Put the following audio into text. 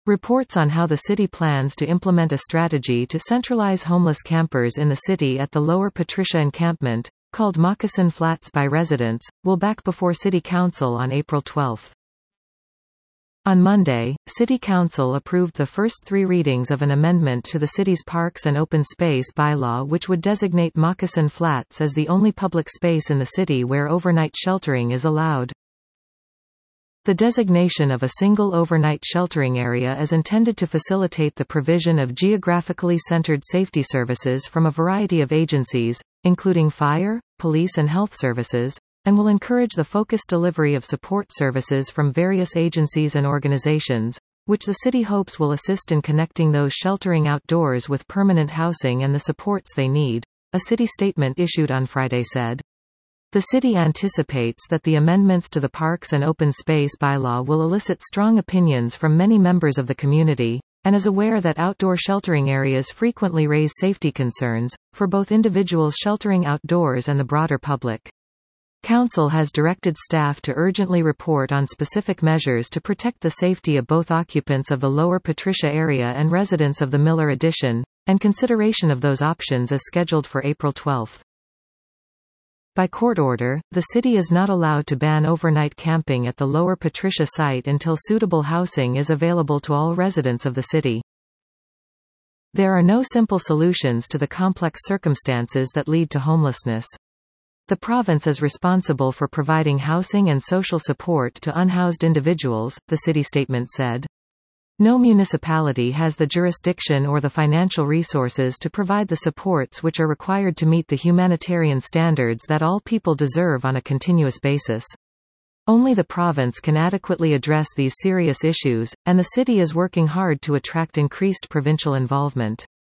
Reports on how the city plans to implement a strategy to centralize homeless campers in the city at the Lower Patricia encampment, called Moccasin Flats by residents, will back before City Council on April 12. On Monday, City Council approved the first 3 readings of an amendment to the city's Parks and Open Space bylaw which would designate Moccasin Flats as the only public space in the city where overnight sheltering is allowed. The designation of a single overnight sheltering area is intended to facilitate the provision of geographically centered safety services from a variety of agencies, including fire, police and health services, and will encourage the focused delivery of support services from various agencies and organizations, which the city hopes will assist in connecting those sheltering outdoors with permanent housing and the supports they need, a city statement issued on Friday said. The city anticipates that the amendments to the Parks and Open Space bylaw will elicit strong opinions from many members of the community, and is aware that outdoor sheltering areas frequently raise safety concerns, for both individuals sheltering outdoors and the broader public. Council has directed staff to urgently report on specific measures to protect the safety of both occupants of the Lower Patricia area and residents of the Miller Addition, and consideration of those options is scheduled for April 12. By court order, the city is not allowed to ban overnight camping at the Lower Patricia site until suitable housing is available to all residents of the city. There are no simple solutions to the complex circumstances that lead to homelessness. The province is responsible for providing housing and social support to unhoused individuals, the city statement said. No municipality has the jurisdiction or the financial resources to provide the supports which are required to meet the humanitarian standards that all people deserve on a continuous basis. Only the province can adequately address these serious issues, and the city is working hard to attract increased provincial involvement.